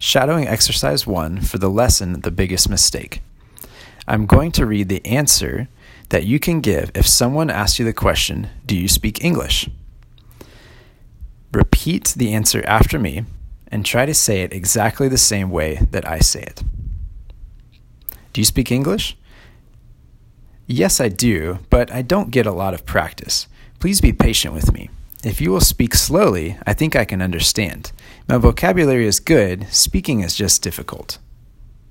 Shadowing Exercise 1 for the lesson The Biggest Mistake. I'm going to read the answer that you can give if someone asks you the question, do you speak English? Repeat the answer after me and try to say it exactly the same way that I say it. Do you speak English? Yes, I do, but I don't get a lot of practice. Please be patient with me. If you will speak slowly, I think I can understand. My vocabulary is good, speaking is just difficult.